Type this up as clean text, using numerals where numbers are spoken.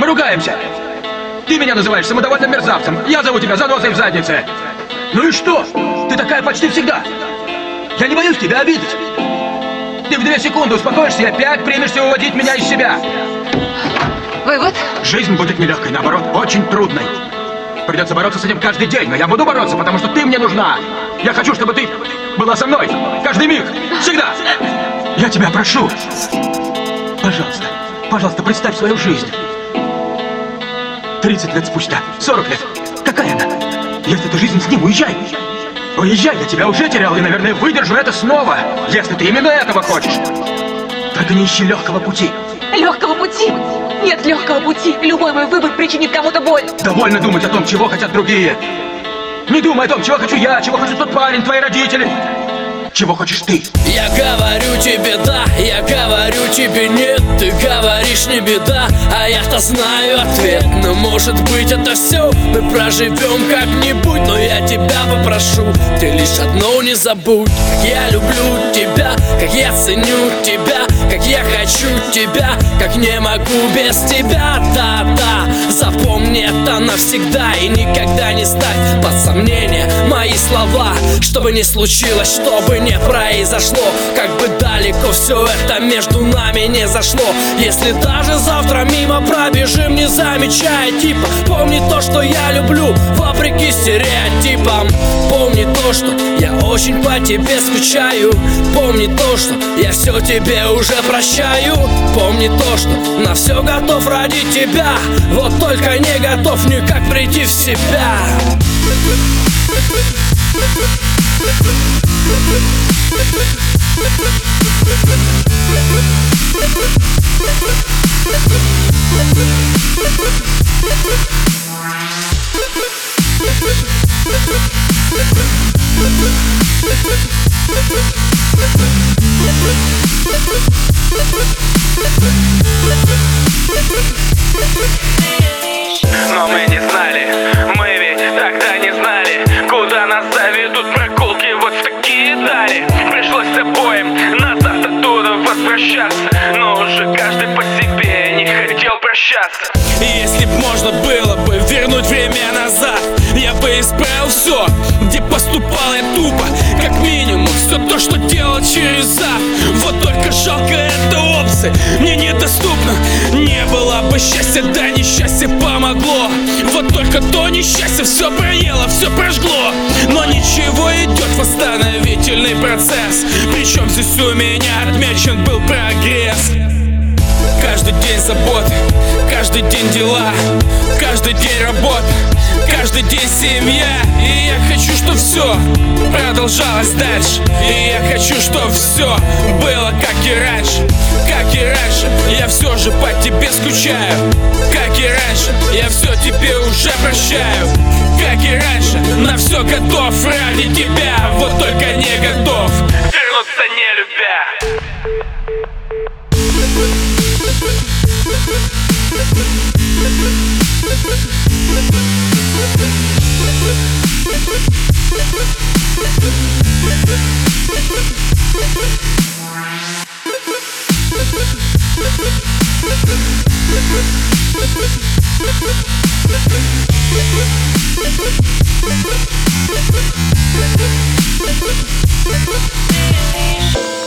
поругаемся. Ты меня называешь самодовольным мерзавцем, я зову тебя занозой в заднице. Ну и что? Ты такая почти всегда. Я не боюсь тебя обидеть. Ты в 2 секунды успокоишься и опять примешься уводить меня из себя. Вывод? Жизнь будет нелегкой, наоборот, очень трудной. Придется бороться с этим каждый день, но я буду бороться, потому что ты мне нужна. Я хочу, чтобы ты была со мной каждый миг, всегда. Я тебя прошу. Пожалуйста, пожалуйста, представь свою жизнь. 30 лет спустя, 40 лет. Какая она? Если ты жизнь с ним, уезжай. Уезжай, я тебя уже терял и, наверное, выдержу это снова, если ты именно этого хочешь. Только не ищи легкого пути. Легкого пути? Нет легкого пути. Любой мой выбор причинит кому-то боль. Довольно думать о том, чего хотят другие. Не думай о том, чего хочу я, чего хочет тот парень, твои родители. Чего хочешь ты? Я говорю тебе да, я говорю тебе нет. Ты говоришь не беда, а я-то знаю ответ. Но может быть это все, мы проживем как-нибудь. Но я тебя попрошу, ты лишь одно не забудь. Как я люблю тебя, как я ценю тебя, как я хочу тебя, как не могу без тебя. Да-да, запомни это навсегда и никогда не ставь под сомнение мои слова. Что бы ни случилось, что бы не произошло, как бы далеко все это между нами не зашло. Если даже завтра мимо пробежим, не замечая типа, помни то, что я люблю, вопреки стереотипам. Помни то, что я очень по тебе скучаю. Помни то, что я все тебе уже прощаю. Помни то, что на все готов ради тебя, вот только не готов никак прийти в себя. Но мы не знали, мы ведь тогда не знали, куда нас заведут прогулки вот в такие дали. Пришлось с обоим назад оттуда возвращаться, но уже каждый по себе не хотел прощаться. Если б можно было бы вернуть время назад, я бы исправил все, где поступал я тупо. Как минимум все то, что делал через зад. Вот только жалко, эта опция мне недоступна. Не было бы счастья, да несчастье помогло. Вот только то несчастье все проело, все прожгло. Но ничего, идет восстановительный процесс. Причем здесь у меня отмечен был прогресс. Каждый день заботы, каждый день дела, каждый день работа, каждый день семья. И я хочу, чтобы все продолжалось дальше. И я хочу, чтобы все было как и раньше. Как и раньше, я все же по тебе скучаю. Как и раньше, я все тебе уже прощаю. Как и раньше, на все готов ради тебя, вот только не готов Вернуться не любя. Thank you.